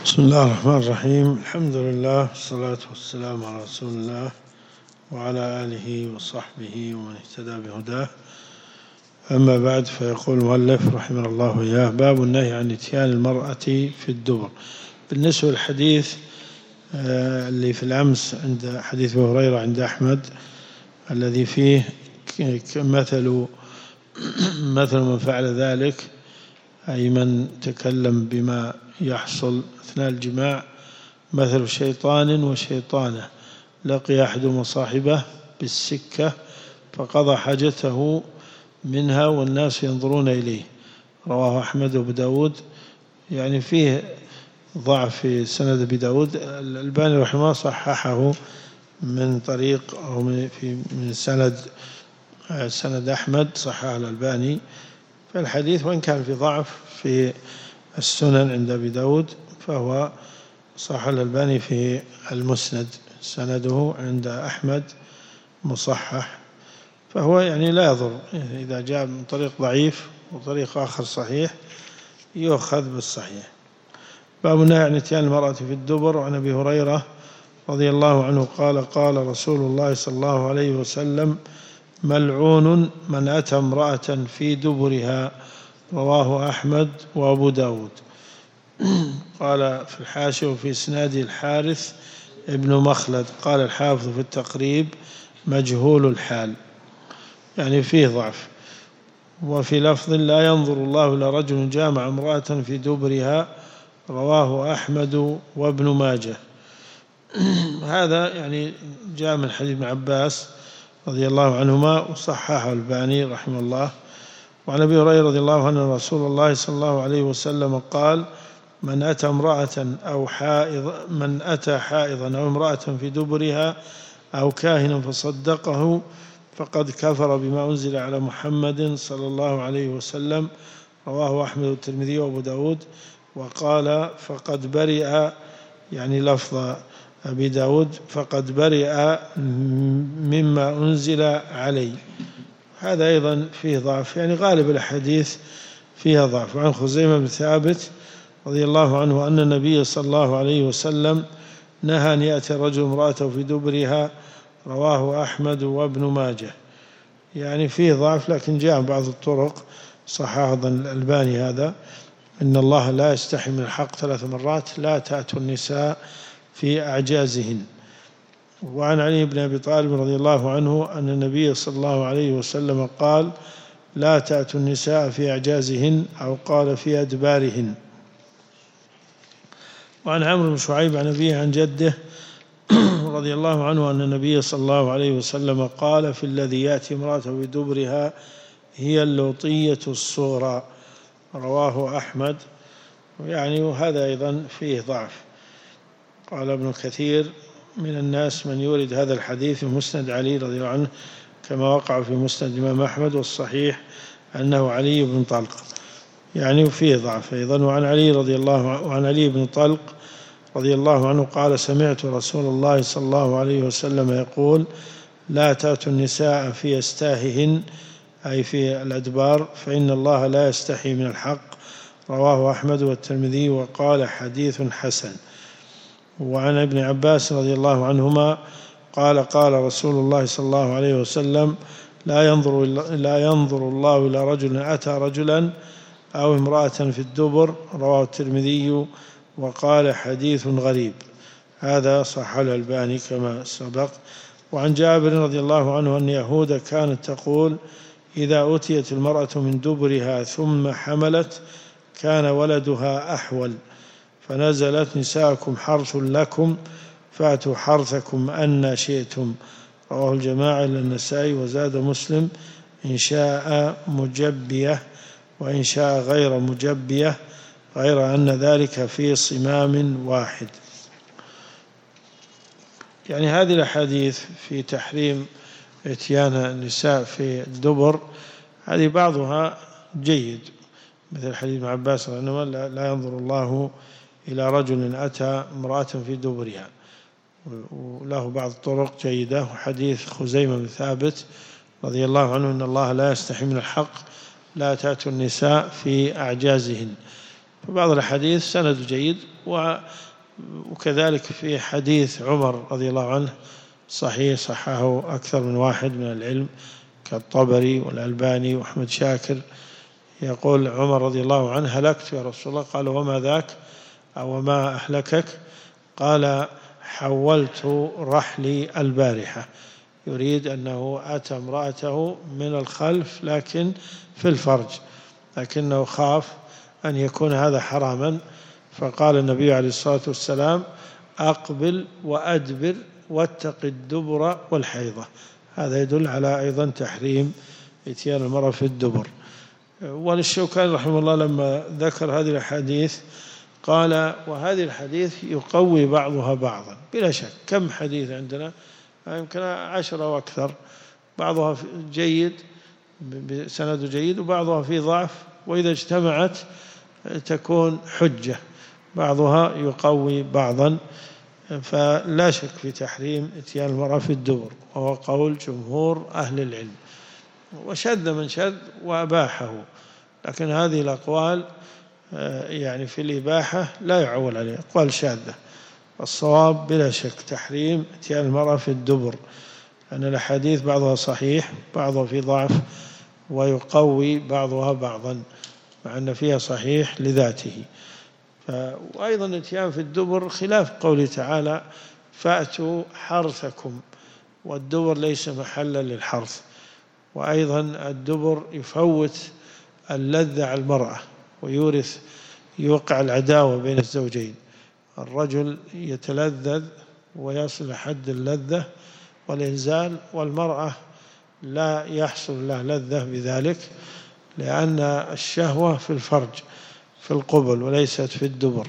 بسم الله الرحمن الرحيم. الحمد لله والصلاة والسلام على رسول الله وعلى آله وصحبه ومن اهتدى بهداه. أما بعد، فيقول المؤلف رحمه الله إياه: باب النهي عن إتيان المرأة في الدبر. بالنسبة للحديث اللي في الأمس عند حديث أبي هريرة عند أحمد الذي فيه مثل من فعل ذلك، أي من تكلم بما يحصل أثناء الجماع، مثل شيطان وشيطانة لقي أحدهما صاحبه بالسكة فقضى حاجته منها والناس ينظرون إليه. رواه أحمد وأبو داود. يعني فيه ضعف في سند أبي داود. الألباني رحمه الله صححه من طريق أو من سند أحمد، صححه الألباني. فالحديث وإن كان في ضعف في السنن عند أبي داود، فهو صحح الألباني في المسند، سنده عند أحمد مصحح، فهو يعني لا يضر إذا جاء من طريق ضعيف وطريق آخر صحيح يؤخذ بالصحيح. باب النهي عن إتيان المرأة في الدبر. وعن أبي هريرة رضي الله عنه قال: قال رسول الله صلى الله عليه وسلم: ملعون من أتى امرأة في دبرها. رواه أحمد وأبو داود. قال في الحاشية: وفي إسناد الحارث ابن مخلد. قال الحافظ في التقريب: مجهول الحال، يعني فيه ضعف. وفي لفظ: لا ينظر الله إلى رجل جامع امرأة في دبرها. رواه أحمد وابن ماجه. هذا يعني جاء من حديث ابن عباس رضي الله عنهما وصححه الألباني رحمه الله. وعن أبي هريرة رضي الله عنه رسول الله صلى الله عليه وسلم قال: من أتى حائضا أو امرأة في دبرها أو كاهنا فصدقه فقد كفر بما أنزل على محمد صلى الله عليه وسلم. رواه أحمد والترمذي وأبو داود. وقال: فقد برئ، يعني لفظ أبي داود: فقد برئ مما أنزل عليه. هذا أيضا فيه ضعف، يعني غالب الأحاديث فيها ضعف. وعن خزيمة بن ثابت رضي الله عنه أن النبي صلى الله عليه وسلم نهى أن يأتي الرجل امرأته في دبرها. رواه أحمد وابن ماجه. يعني فيه ضعف، لكن جاء بعض الطرق صححه الألباني هذا: إن الله لا يستحي من الحق 3 مرات، لا تأتوا النساء في أعجازهن. وعن علي بن أبي طالب رضي الله عنه أن النبي صلى الله عليه وسلم قال: لا تأتوا النساء في أعجازهن، أو قال في أدبارهن. وعن عمرو بن شعيب عن أبيه عن جده رضي الله عنه أن النبي صلى الله عليه وسلم قال: في الذي يأتي امرأته بدبرها هي اللوطية الصغرى. رواه أحمد. يعني وهذا أيضا فيه ضعف. قال ابن كثير: من الناس من يورد هذا الحديث في مسند علي رضي الله عنه كما وقع في مسند الإمام أحمد، والصحيح أنه علي بن طلق، يعني وفيه ضعف أيضا. وعن علي بن طلق رضي الله عنه قال: سمعت رسول الله صلى الله عليه وسلم يقول: لا تأتوا النساء في أستاههن، أي في الأدبار، فإن الله لا يستحي من الحق. رواه أحمد والترمذي وقال: حديث حسن. وعن ابن عباس رضي الله عنهما قال: قال رسول الله صلى الله عليه وسلم: لا ينظر الله إلى رجل أتى رجلا أو امرأة في الدبر. رواه الترمذي وقال: حديث غريب. هذا صح الألباني كما سبق. وعن جابر رضي الله عنه أن يهود كانت تقول: إذا أتيت المرأة من دبرها ثم حملت كان ولدها أحول، فنزلت: نساءكم حرث لكم فأتوا حرثكم أن شئتم. رواه الجماعة إلا النسائي. وزاد مسلم: إن شاء مجبية وإن شاء غير مجبية، غير أن ذلك في صمام واحد. يعني هذه الأحاديث في تحريم إتيان النساء في الدبر هذه بعضها جيد، مثل حديث ابن عباس رضي الله عنه: لا ينظر الله إلى رجل أتى امرأة في دبرها، وله بعض الطرق جيدة. وحديث خزيمة بن ثابت رضي الله عنه: إن الله لا يستحي من الحق، لا تأتوا النساء في أعجازهن. فبعض الحديث سند جيد. وكذلك في حديث عمر رضي الله عنه صحيح، صححه أكثر من واحد من العلم كالطبري والألباني وأحمد شاكر. يقول عمر رضي الله عنه: هلكت يا رسول الله. قال: وما ذاك أو ما أهلكك؟ قال: حولت رحلي البارحة. يريد أنه أتى امرأته من الخلف لكن في الفرج، لكنه خاف أن يكون هذا حراما، فقال النبي عليه الصلاة والسلام: أقبل وأدبر واتق الدبر والحيضة. هذا يدل على أيضا تحريم إتيان المرأة في الدبر. والشوكاني رحمه الله لما ذكر هذه الحديث قال: وهذه الحديث يقوي بعضها بعضا. بلا شك كم حديث عندنا، يمكن 10 وأكثر، بعضها جيد بسند جيد وبعضها في ضعف، وإذا اجتمعت تكون حجة، بعضها يقوي بعضا. فلا شك في تحريم إتيان المرأة في الدبر، وهو قول جمهور أهل العلم. وشذ من شذ وأباحه، لكن هذه الأقوال يعني في الإباحة لا يعول عليها، أقوال شاذة. الصواب بلا شك تحريم إتيان المرأة في الدبر، أن الأحاديث بعضها صحيح بعضها في ضعف، ويقوي بعضها بعضا مع أن فيها صحيح لذاته. وأيضا الإتيان في الدبر خلاف قوله تعالى: فأتوا حرثكم، والدبر ليس محلا للحرث. وأيضا الدبر يفوت اللذة على المرأة ويورث، يوقع العداوة بين الزوجين. الرجل يتلذذ ويصل حد اللذة والإنزال، والمرأة لا يحصل لها لذة بذلك، لأن الشهوة في الفرج في القبل وليست في الدبر،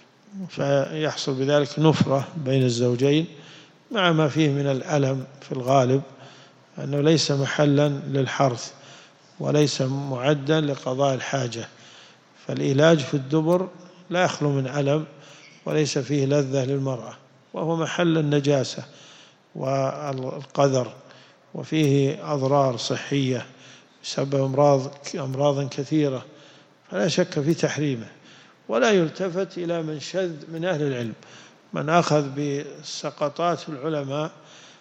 فيحصل بذلك نفرة بين الزوجين، مع ما فيه من الألم في الغالب، أنه ليس محلا للحرث وليس معدا لقضاء الحاجة. فالعلاج في الدبر لا يخلو من ألم وليس فيه لذة للمرأة، وهو محل النجاسة والقذر، وفيه أضرار صحية بسبب أمراض كثيرة، فلا شك في تحريمه. ولا يلتفت إلى من شذ من أهل العلم، من أخذ بسقطات العلماء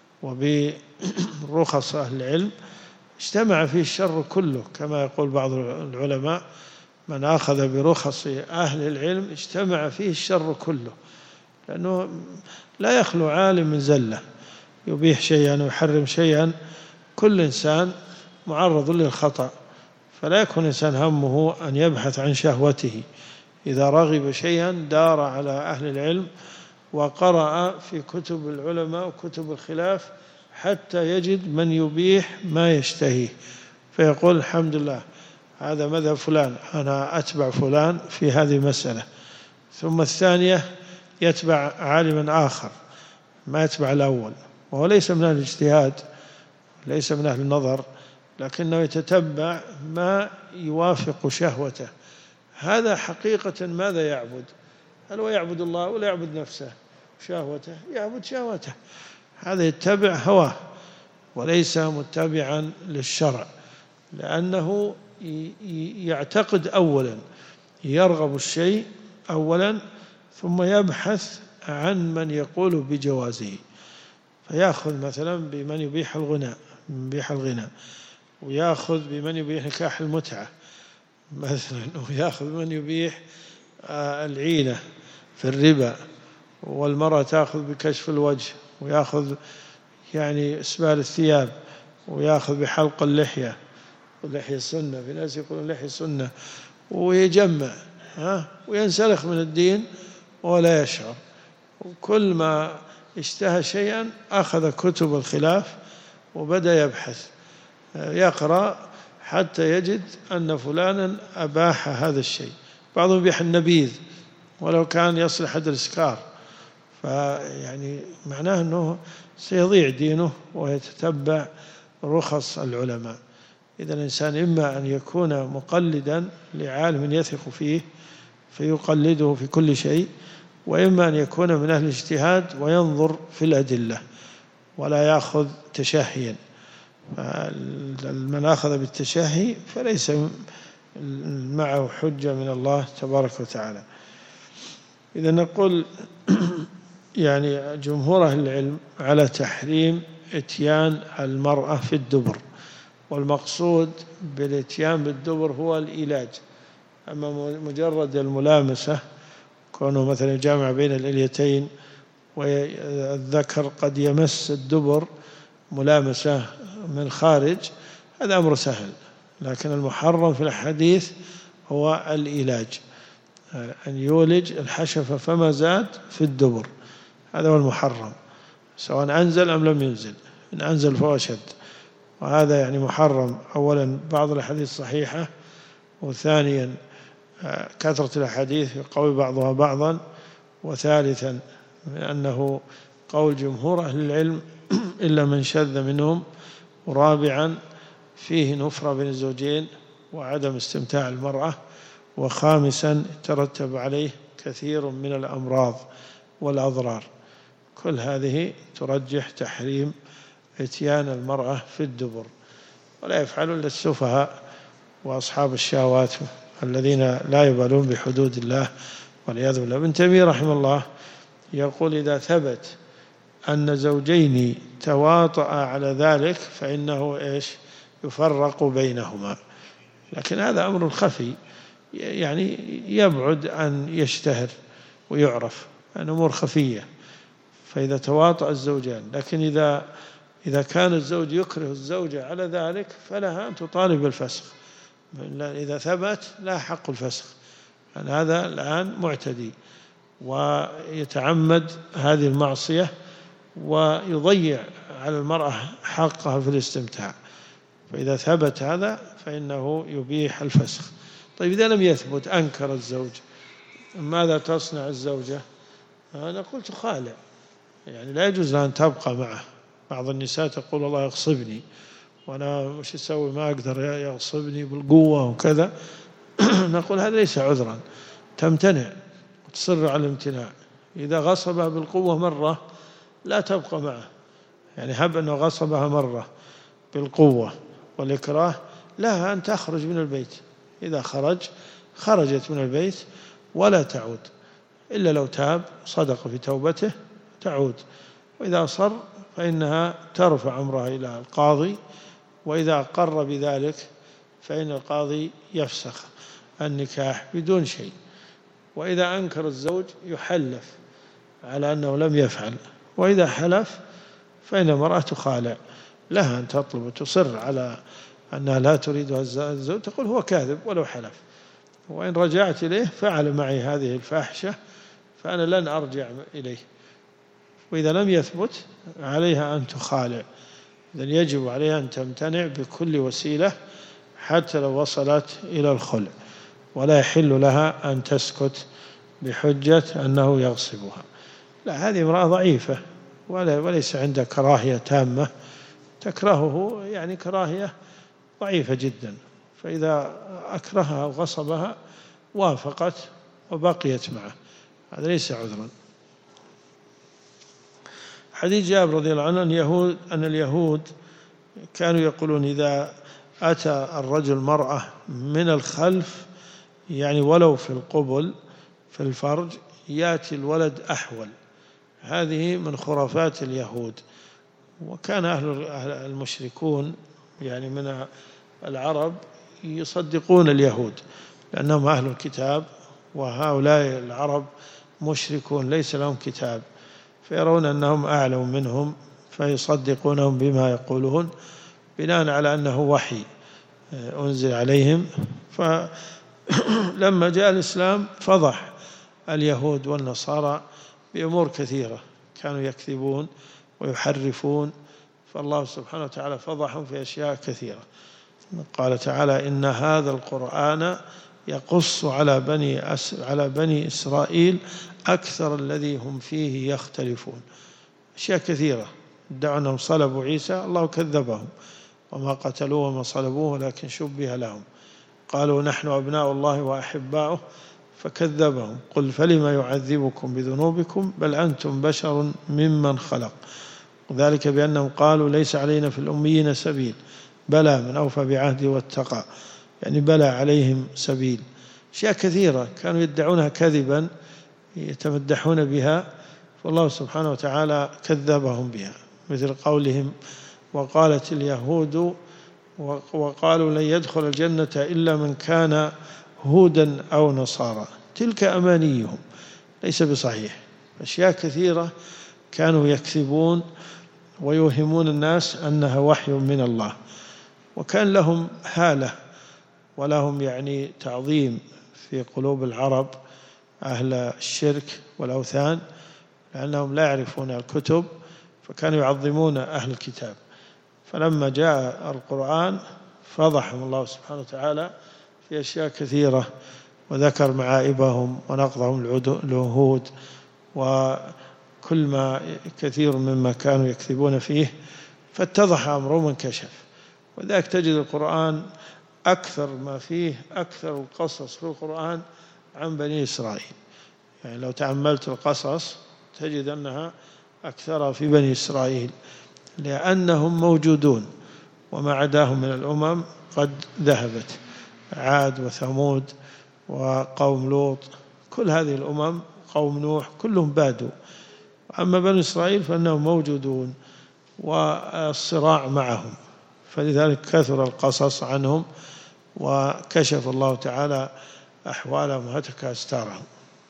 وبرخص أهل العلم اجتمع فيه الشر كله، كما يقول بعض العلماء: من أخذ برخص أهل العلم اجتمع فيه الشر كله، لأنه لا يخلو عالم من زلة، يبيح شيئا ويحرم شيئا. كل إنسان معرض للخطأ، فلا يكون إنسان همه أن يبحث عن شهوته. إذا رغب شيئا دار على أهل العلم وقرأ في كتب العلماء وكتب الخلاف حتى يجد من يبيح ما يشتهيه، فيقول: الحمد لله هذا مذهب فلان، أنا أتبع فلان في هذه المسألة. ثم الثانية يتبع عالما آخر ما يتبع الأول، وهو ليس من أهل الاجتهاد ليس من أهل النظر، لكنه يتتبع ما يوافق شهوته. هذا حقيقة ماذا يعبد؟ هل هو يعبد الله ولا يعبد نفسه شهوته؟ يعبد شهوته. هذا يتبع هواه وليس متبعا للشرع، لأنه يعتقد أولا، يرغب الشيء أولا ثم يبحث عن من يقول بجوازه، فيأخذ مثلا بمن يبيح الغناء، ويأخذ بمن يبيح نكاح المتعة مثلا، ويأخذ بمن يبيح العينة في الربا، والمرأة تأخذ بكشف الوجه، ويأخذ يعني إسبال الثياب، ويأخذ بحلق اللحية، واللحية سنة، في ناس يقولون اللحية سنة، ويجمع وينسلخ من الدين ولا يشعر. وكل ما اشتهى شيئا أخذ كتب الخلاف وبدأ يبحث يقرأ حتى يجد أن فلانا أباح هذا الشيء. بعضهم يبيح النبيذ ولو كان يصلح حد الإسكار، فيعني معناه أنه سيضيع دينه ويتتبع رخص العلماء. إذا الإنسان إما أن يكون مقلدا لعالم يثق فيه فيقلده في كل شيء، وإما أن يكون من أهل الاجتهاد وينظر في الأدلة ولا يأخذ تشهيا. من أخذ بالتشهي فليس معه حجة من الله تبارك وتعالى. إذا نقول يعني جمهور أهل العلم على تحريم إتيان المرأة في الدبر، والمقصود بالإتيان بالدبر هو الإيلاج. أما مجرد الملامسة، كونه مثلا جامع بين الإليتين والذكر قد يمس الدبر ملامسة من خارج، هذا أمر سهل. لكن المحرم في الحديث هو الإيلاج، أن يولج الحشفة فما زاد في الدبر، هذا هو المحرم، سواء أنزل أم لم ينزل. إن أنزل فهو أشد، وهذا يعني محرم. أولا بعض الأحاديث صحيحة، وثانيا كثرة الأحاديث يقوي بعضها بعضا، وثالثا أنه قول جمهور أهل العلم إلا من شذ منهم، ورابعا فيه نفرة بين الزوجين وعدم استمتاع المرأة، وخامسا ترتب عليه كثير من الأمراض والأضرار. كل هذه ترجح تحريم إتيان المرأة في الدبر، ولا يفعل إلا السفهاء وأصحاب الشهوات الذين لا يبالون بحدود الله والعياذ بالله. ابن تيمية رحمه الله يقول إذا ثبت أن زوجين تواطأ على ذلك فإنه يفرق بينهما. لكن هذا أمر خفي، يعني يبعد أن يشتهر ويعرف، أن أمور خفية. فإذا تواطأ الزوجان، لكن إذا كان الزوج يكره الزوجة على ذلك فلها أن تطالب بالفسخ. إذا ثبت لا حق الفسخ، يعني هذا الآن معتدي ويتعمد هذه المعصية ويضيع على المرأة حقها في الاستمتاع. فإذا ثبت هذا فإنه يبيح الفسخ. طيب إذا لم يثبت، أنكر الزوج، ماذا تصنع الزوجة؟ أنا قلت خالع، يعني لا يجوز لها أن تبقى معه. بعض النساء تقول الله يغصبني، وأنا وش أسوي، ما أقدر يغصبني بالقوة وكذا. نقول هذا ليس عذرا، تمتنع وتصر على الامتناع. إذا غصبها بالقوة مرة لا تبقى معه، يعني هب أنه غصبها مرة بالقوة والإكراه، لها أن تخرج من البيت. إذا خرجت من البيت ولا تعود، إلا لو تاب صدق في توبته تعود. وإذا أصر فإنها ترفع أمرها إلى القاضي، وإذا أقر بذلك فإن القاضي يفسخ النكاح بدون شيء. وإذا أنكر الزوج يحلف على أنه لم يفعل، وإذا حلف فإن المرأة تخالع، لها أن تطلب وتصر على أنها لا تريدها الزوج، تقول هو كاذب ولو حلف، وإن رجعت إليه فعل معي هذه الفاحشة فأنا لن أرجع إليه. وإذا لم يثبت عليها أن تخالع، إذن يجب عليها أن تمتنع بكل وسيلة حتى لو وصلت إلى الخلع، ولا يحل لها أن تسكت بحجة أنه يغصبها. لا، هذه امرأة ضعيفة وليس عندها كراهية تامة، تكرهه يعني كراهية ضعيفة جدا، فإذا أكرهها وغصبها وافقت وبقيت معه، هذا ليس عذرا. حديث جابر رضي الله عنه أن اليهود كانوا يقولون إذا أتى الرجل مرأة من الخلف، يعني ولو في القبل في الفرج، يأتي الولد أحول. هذه من خرافات اليهود. وكان أهل المشركون يعني من العرب يصدقون اليهود لأنهم أهل الكتاب، وهؤلاء العرب مشركون ليس لهم كتاب، فيرون أنهم أعلم منهم فيصدقونهم بما يقولون بناء على أنه وحي أنزل عليهم. فلما جاء الإسلام فضح اليهود والنصارى بأمور كثيرة، كانوا يكذبون ويحرفون، فالله سبحانه وتعالى فضحهم في أشياء كثيرة. قال تعالى إن هذا القرآن يقص على بني إسرائيل أكثر الذي هم فيه يختلفون. أشياء كثيرة، ادعوا أنهم صلبوا عيسى، الله كذبهم، وما قتلوه وما صلبوه ولكن شبه لهم. قالوا نحن أبناء الله وأحباؤه فكذبهم. قل فلما يعذبكم بذنوبكم بل أنتم بشر ممن خلق. ذلك بأنهم قالوا ليس علينا في الأميين سبيل بلى من أوفى بعهده واتقى. يعني بلى عليهم سبيل. أشياء كثيرة كانوا يدعونها كذبا يتمدحون بها، فالله سبحانه وتعالى كذبهم بها، مثل قولهم وقالت اليهود وقالوا لن يدخل الجنة إلا من كان هودا أو نصارى، تلك أمانيهم ليس بصحيح. أشياء كثيرة كانوا يكذبون ويوهمون الناس أنها وحي من الله، وكان لهم هالة ولهم يعني تعظيم في قلوب العرب أهل الشرك والأوثان، لأنهم لا يعرفون الكتب فكانوا يعظمون أهل الكتاب. فلما جاء القرآن فضحهم الله سبحانه وتعالى في أشياء كثيرة، وذكر معائبهم ونقضهم العهود وكل ما كثير مما كانوا يكذبون فيه، فاتضح أمرهم وانكشف. وذلك تجد القرآن أكثر ما فيه، أكثر القصص في القرآن عن بني إسرائيل. يعني لو تأملت القصص تجد أنها أكثر في بني إسرائيل، لأنهم موجودون وما عداهم من الأمم قد ذهبت، عاد وثمود وقوم لوط، كل هذه الأمم، قوم نوح، كلهم بادوا. أما بني إسرائيل فإنهم موجودون والصراع معهم، فلذلك كثر القصص عنهم وكشف الله تعالى أحوالهم وهتك أستارهم.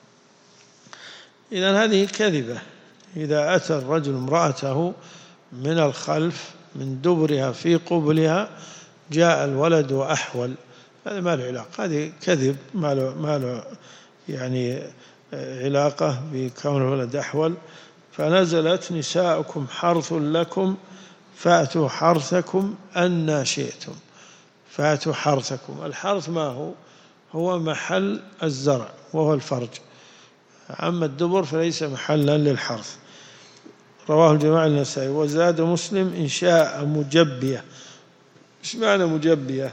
إذن هذه كذبة. إذا أتى الرجل امرأته من الخلف من دبرها في قبلها جاء الولد أحول، هذا ما له علاقة، هذه كذب ما له يعني علاقة بكون الولد أحول. فنزلت نساؤكم حرث لكم فأتوا حرثكم أن شئتم. فأتوا حرثكم، الحرث ما هو محل الزرع وهو الفرج، أما الدبر فليس محلا للحرث. رواه الجماعة النسائي. وزاد مسلم إن شاء مجبية. إيش معنى مجبية؟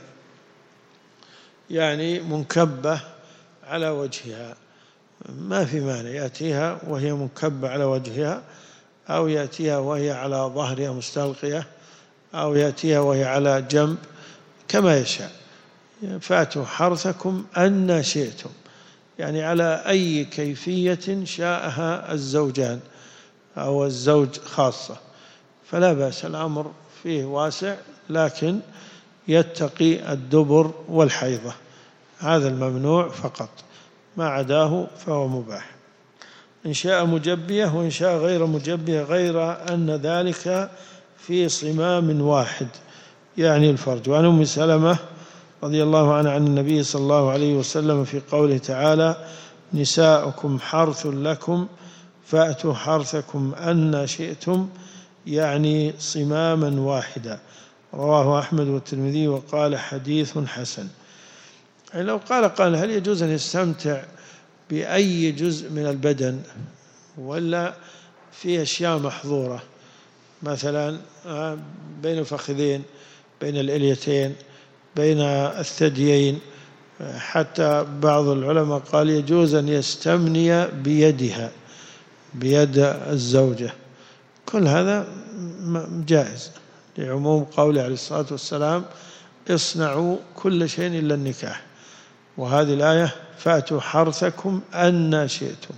يعني منكبة على وجهها، ما في معنى يأتيها وهي منكبة على وجهها، أو يأتيها وهي على ظهرها مستلقية، أو يأتيها وهي على جنب، كما يشاء. فأتوا حرثكم أن شئتم، يعني على أي كيفية شاءها الزوجان أو الزوج خاصة، فلا بأس، الأمر فيه واسع، لكن يتقي الدبر والحيضة، هذا الممنوع فقط، ما عداه فهو مباح. إن شاء مجبية وإن شاء غير مجبية، غير أن ذلك في صمام واحد، يعني الفرج. وعن أم سلمة رضي الله عنها عن النبي صلى الله عليه وسلم في قوله تعالى نساؤكم حرث لكم فأتوا حرثكم أن شئتم، يعني صماما واحدا. رواه أحمد والترمذي وقال حديث حسن. يعني لو قال هل يجوز أن يستمتع بأي جزء من البدن، ولا في أشياء محظورة، مثلا بين الفخذين، بين الإليتين، بين الثديين، حتى بعض العلماء قال يجوز أن يستمني بيدها، بيد الزوجة، كل هذا جائز لعموم قوله عليه الصلاة والسلام اصنعوا كل شيء إلا النكاح، وهذه الآية فأتوا حرثكم أن شئتم.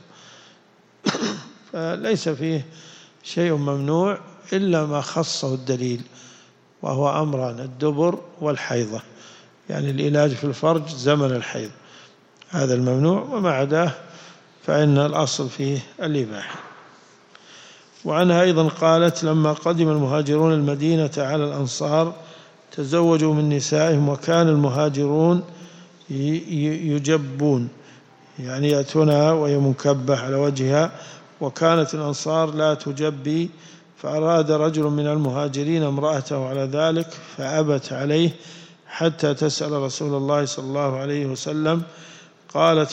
فليس فيه شيء ممنوع إلا ما خصه الدليل، وهو أمران: الدبر والحيضة، يعني العلاج في الفرج زمن الحيض، هذا الممنوع، وما عداه فإن الأصل فيه الإباحة. وعنها أيضا قالت لما قدم المهاجرون المدينة على الأنصار تزوجوا من نسائهم، وكان المهاجرون يجبون، يعني يأتونها وهي منكبة على وجهها، وكانت الأنصار لا تجبي، فأراد رجل من المهاجرين امرأته على ذلك فأبت عليه حتى تسأل رسول الله صلى الله عليه وسلم. قال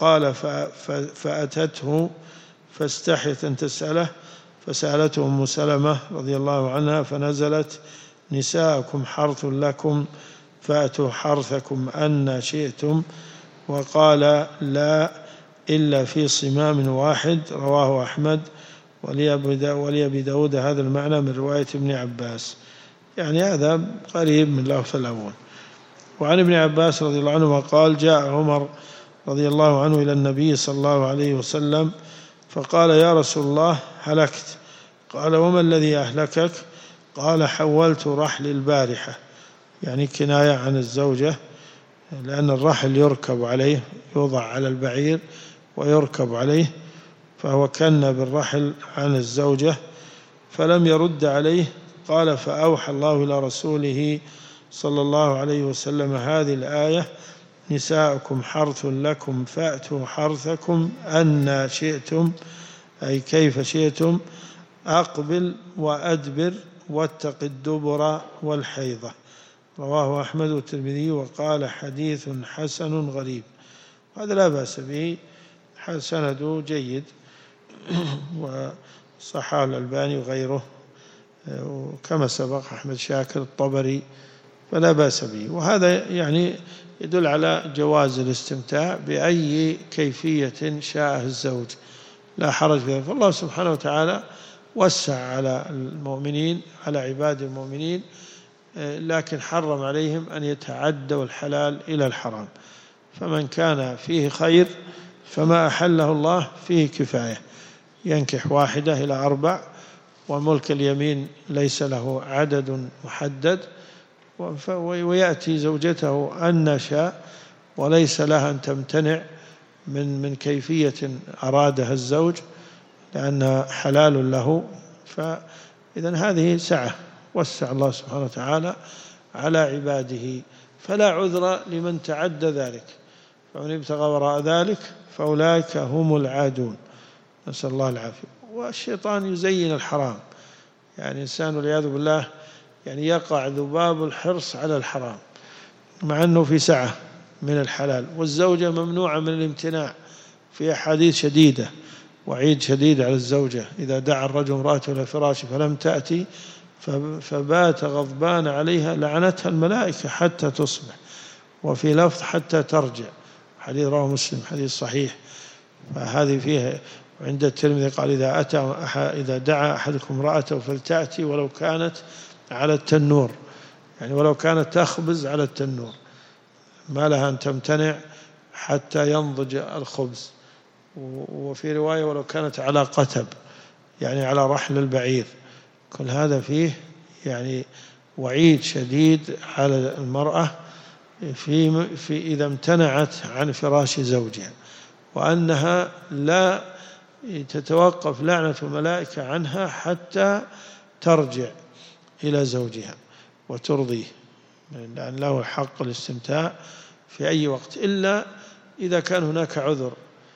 فأتته فاستحيت أن تسأله، فسألته أم سلمة رضي الله عنها فنزلت نساءكم حرث لكم فأتوا حرثكم أن شئتم، وقال لا إلا في صمام واحد. رواه أحمد ولأبي داود هذا المعنى من رواية ابن عباس، يعني هذا قريب من لفظ الأول. وعن ابن عباس رضي الله عنهما قال جاء عمر رضي الله عنه إلى النبي صلى الله عليه وسلم فقال يا رسول الله هلكت. قال وما الذي أهلكك؟ قال حولت رحلي البارحة، يعني كناية عن الزوجة، لأن الرحل يركب عليه، يوضع على البعير ويركب عليه، فهو كن بالرحل عن الزوجة فلم يرد عليه. قال فأوحى الله إلى رسوله صلى الله عليه وسلم هذه الآية نساؤكم حرث لكم فأتوا حرثكم أن شئتم، أي كيف شئتم، أقبل وأدبر واتق الدبر والحيضة. رواه أحمد والترمذي وقال حديث حسن غريب. هذا لا بأس به، سنده جيد وصححه الألباني وغيره، وكما سبق أحمد شاكر الطبري، فلا بأس به. وهذا يعني يدل على جواز الاستمتاع بأي كيفية شاء الزوج، لا حرج فيها. فالله سبحانه وتعالى وسع على المؤمنين، على عباد المؤمنين، لكن حرم عليهم أن يتعدوا الحلال إلى الحرام. فمن كان فيه خير فما أحله الله فيه كفاية، ينكح واحدة إلى 4، وملك اليمين ليس له عدد محدد، ويأتي زوجته أن شاء، وليس لها أن تمتنع من كيفية أرادها الزوج لأنها حلال له. فإذن هذه سعة وسع الله سبحانه وتعالى على عباده، فلا عذر لمن تعدى ذلك، فمن ابتغى وراء ذلك فأولئك هم العادون، نسأل الله العافية. والشيطان يزين الحرام، يعني إنسان والعياذ بالله يعني يقع ذباب الحرص على الحرام مع أنه في سعة من الحلال، والزوجة ممنوعة من الامتناع في أحاديث شديدة، وعيد شديد على الزوجة إذا دعا الرجل امرأته إلى فراشه فلم تأتي فبات غضبان عليها لعنتها الملائكة حتى تصبح، وفي لفظ حتى ترجع، حديث رواه مسلم، حديث صحيح. فهذه فيها. وعند الترمذي قال إذا دعا أحدكم امرأته فلتأتي ولو كانت على التنور، يعني ولو كانت تخبز على التنور، ما لها أن تمتنع حتى ينضج الخبز. وفي رواية ولو كانت على قتب، يعني على رحل البعير. كل هذا فيه يعني وعيد شديد على المرأة في إذا امتنعت عن فراش زوجها، وأنها لا تتوقف لعنة الملائكة عنها حتى ترجع إلى زوجها وترضيه، لأن له الحق الاستمتاع في أي وقت، إلا إذا كان هناك عذر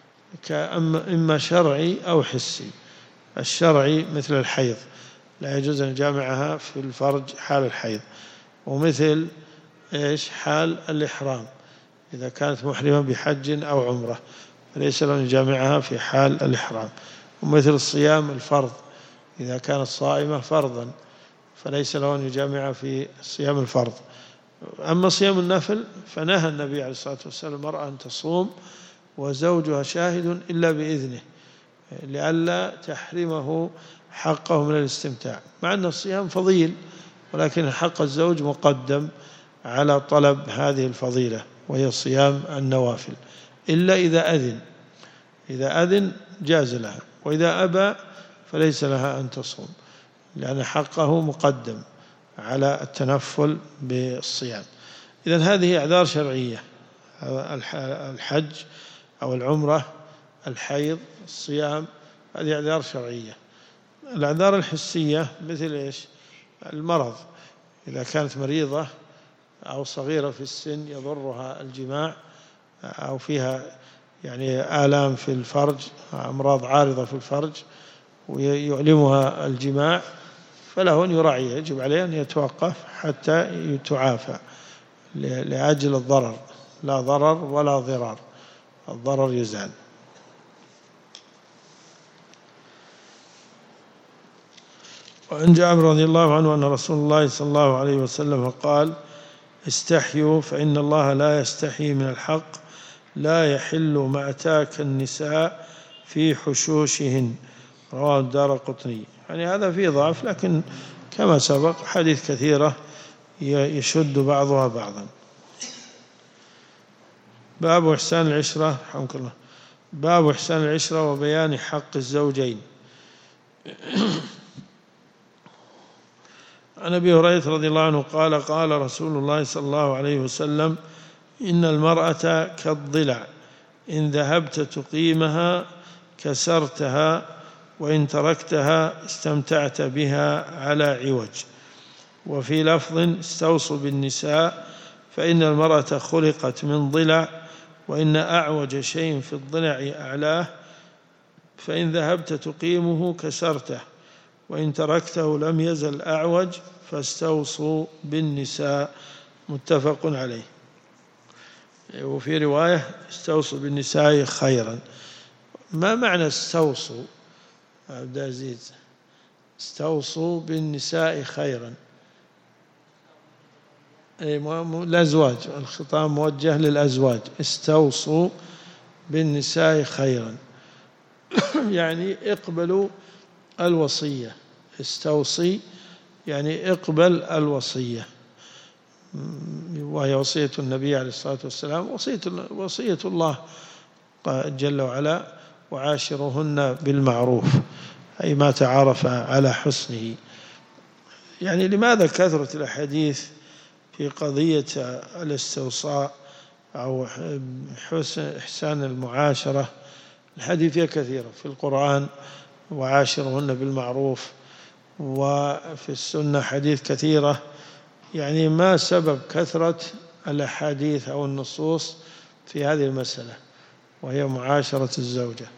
إما شرعي أو حسي. الشرعي مثل الحيض، لا يجوز أن يجامعها في الفرج حال الحيض، ومثل حال الإحرام إذا كانت محرمة بحج أو عمرة فليس له أن يجامعها في حال الإحرام، ومثل الصيام الفرض إذا كانت صائمة فرضا فليس له أن يجامعها في صيام الفرض. أما صيام النفل فنهى النبي عليه الصلاة والسلام المرأة أن تصوم وزوجها شاهد إلا بإذنه، لئلا تحرمه حقه من الاستمتاع، مع أن الصيام فضيل، ولكن حق الزوج مقدم على طلب هذه الفضيلة وهي صيام النوافل، إلا إذا أذن. إذا أذن جاز لها، وإذا أبى فليس لها أن تصوم، لأن حقه مقدم على التنفل بالصيام. إذن هذه أعذار شرعية، الحج أو العمرة، الحيض، الصيام، هذه أعذار شرعية. الأعذار الحسية مثل المرض، إذا كانت مريضة أو صغيرة في السن يضرها الجماع، أو فيها يعني آلام في الفرج، أمراض عارضة في الفرج ويؤلمها الجماع، فله أن يراعيها، يجب عليه أن يتوقف حتى تعافى لأجل الضرر، لا ضرر ولا ضرار، الضرر يزال. وعن جابر رضي الله عنه أن رسول الله صلى الله عليه وسلم قال استحيوا فإن الله لا يستحي من الحق، لا يحل ما أتاك النساء في حشوشهن. رواه الدارقطني. يعني هذا فيه ضعف، لكن كما سبق حديث كثيرة يشد بعضها بعضا. باب إحسان العشرة، رحمك الله. باب إحسان العشرة وبيان حق الزوجين. عن أبي هريرة رضي الله عنه قال قال رسول الله صلى الله عليه وسلم: إن المرأة كالضلع، إن ذهبت تقيمها كسرتها، وإن تركتها استمتعت بها على عوج. وفي لفظ: استوصوا بالنساء فإن المرأة خلقت من ضلع، وإن أعوج شيء في الضلع أعلاه، فإن ذهبت تقيمه كسرته، وإن تركته لم يزل أعوج، فاستوصوا بالنساء. متفق عليه. وفي رواية: استوصوا بالنساء خيرا. ما معنى استوصوا عبد العزيز؟ استوصوا بالنساء خيرا، الأزواج، الخطاب موجه للأزواج. استوصوا بالنساء خيرا يعني اقبلوا الوصية. استوصي يعني اقبل الوصية، وهي وصية النبي عليه الصلاة والسلام، وصية الله جل وعلا: وعاشرهن بالمعروف، أي ما تعارف على حسنه. يعني لماذا كثرت الأحاديث في قضية الاستوصاء أو إحسان المعاشرة؟ الحديث فيها كثيرة في القرآن: وعاشرهن بالمعروف، وفي السنة حديث كثيرة. يعني ما سبب كثرة الأحاديث أو النصوص في هذه المسألة وهي معاشرة الزوجة؟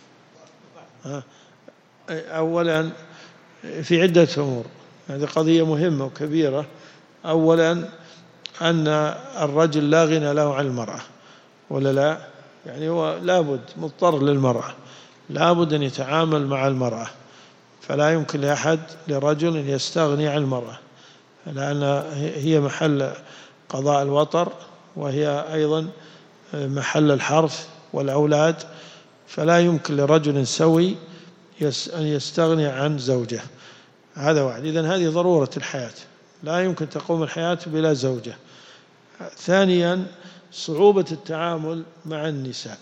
أولا في عدة أمور، هذه قضية مهمة وكبيرة. أولا أن الرجل لا غنى له عن المرأة، ولا لا؟ يعني هو لابد مضطر للمرأة، لابد أن يتعامل مع المرأة، فلا يمكن لأحد لرجل أن يستغني عن المرأة، لأن هي محل قضاء الوطر، وهي أيضا محل الحرث والأولاد، فلا يمكن لرجل سوي أن يستغني عن زوجه. هذا واحد. إذن هذه ضرورة الحياة، لا يمكن تقوم الحياة بلا زوجة. ثانيا صعوبة التعامل مع النساء،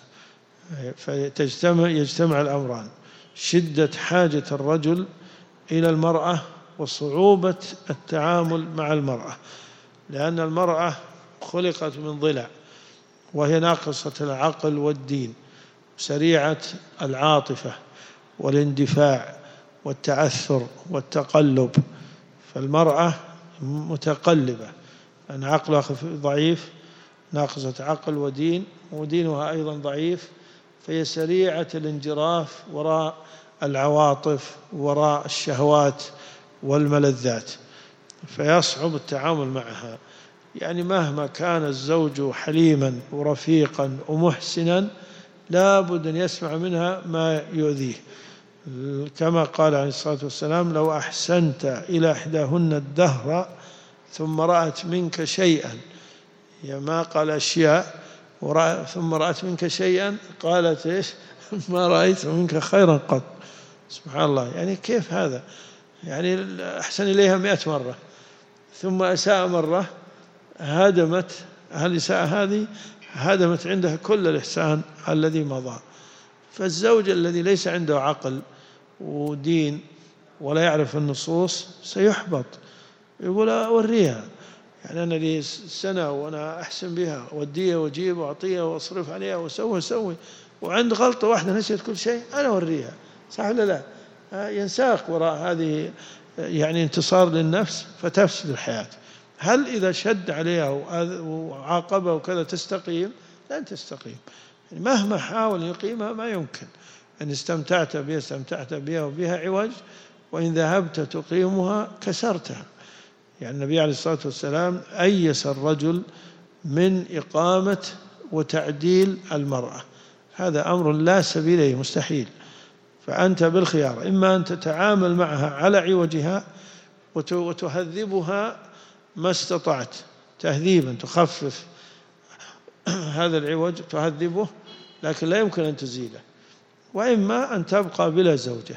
يجتمع الأمران: شدة حاجة الرجل إلى المرأة، وصعوبة التعامل مع المرأة، لأن المرأة خلقت من ضلع، وهي ناقصة العقل والدين، سريعة العاطفة والاندفاع والتأثر والتقلب. فالمرأة متقلبة، أن عقلها ضعيف، ناقصة عقل ودين، ودينها أيضا ضعيف، فهي سريعة الانجراف وراء العواطف، وراء الشهوات والملذات، فيصعب التعامل معها. يعني مهما كان الزوج حليما ورفيقا ومحسنا، لا بد أن يسمع منها ما يؤذيه، كما قال عليه الصلاة والسلام: لو أحسنت إلى إحداهن الدهر ثم رأت منك شيئا، ما قال أشياء ثم رأت منك شيئا، قالت إيش؟ ما رأيت منك خيرا قط. سبحان الله، يعني كيف هذا؟ يعني أحسن إليها 100 مرة ثم أساء مرة، هدمت الإساءة هذه، هدمت عندها كل الإحسان الذي مضى. فالزوج الذي ليس عنده عقل ودين ولا يعرف النصوص سيحبط، يقول أوريها، يعني أنا لي سنة وأنا أحسن بها، أوديها وأجيب وأعطيها وأصرف عليها وأسوي، وعند غلطة واحدة نسيت كل شيء، أنا أوريها. صح ولا لا؟ ينساق وراء هذه يعني انتصار للنفس، فتفسد الحياة. هل إذا شد عليها وعاقبها وكذا تستقيم؟ لن تستقيم. يعني مهما حاول يقيمها ما يمكن. إن استمتعت بها استمتعت بها وبها عوج، وإن ذهبت تقيمها كسرتها. يعني النبي عليه الصلاة والسلام أيس الرجل من إقامة وتعديل المرأة، هذا أمر لا سبيل إليه، مستحيل. فأنت بالخيار: إما أن تتعامل معها على عوجها وتهذبها ما استطعت تهذيبا، تخفف هذا العوج، تهذبه، لكن لا يمكن أن تزيله، وإما أن تبقى بلا زوجة.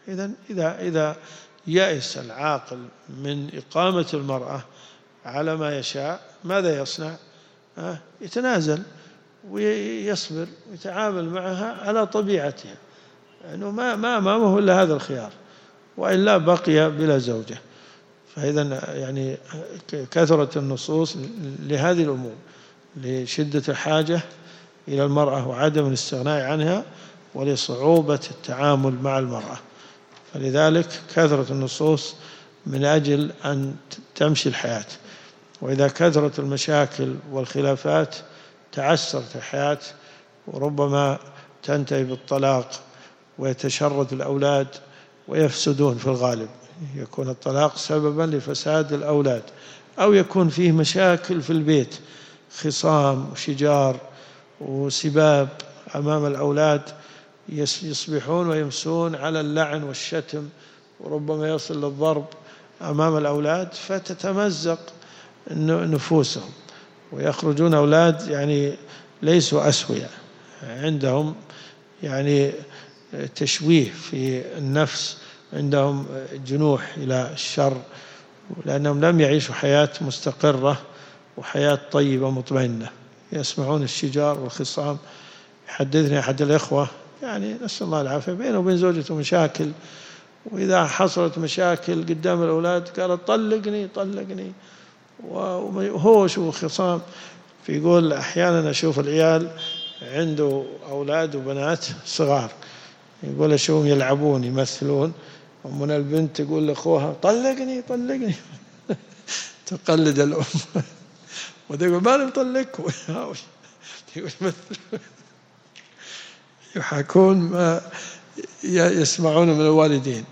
إذا يأس العاقل من إقامة المرأة على ما يشاء، ماذا يصنع؟ يتنازل، ويصبر ويتعامل معها على طبيعتها، لأنه ما أمامه إلا هذا الخيار، وإلا بقي بلا زوجة. فإذا يعني كثرت النصوص لهذه الأمور، لشدة الحاجة إلى المرأة وعدم الاستغناء عنها، ولصعوبة التعامل مع المرأة. فلذلك كثرت النصوص من أجل أن تمشي الحياة. وإذا كثرت المشاكل والخلافات تعسرت الحياة، وربما تنتهي بالطلاق، ويتشرد الأولاد ويفسدون في الغالب. يكون الطلاق سببا لفساد الأولاد، أو يكون فيه مشاكل في البيت، خصام وشجار وسباب أمام الأولاد، يصبحون ويمسون على اللعن والشتم، وربما يصل للضرب أمام الأولاد، فتتمزق نفوسهم، ويخرجون أولاد يعني ليسوا أسوياء، عندهم يعني تشويه في النفس، عندهم جنوح إلى الشر، لأنهم لم يعيشوا حياة مستقرة وحياة طيبة مطمئنة. يسمعون الشجار والخصام. يحدثني أحد الإخوة، يعني نسأل الله العافية، بينه وبين زوجته مشاكل، وإذا حصلت مشاكل قدام الأولاد قال طلقني طلقني، وهوش وخصام. فيقول أحيانا أشوف العيال عنده أولاد وبنات صغار، يقول أشوفهم يلعبون يمثلون، ومن البنت تقول لأخوها طلقني طلقني تقلد الأم وتقول ما نطلقك، يقول يحاكون ما يسمعون من الوالدين.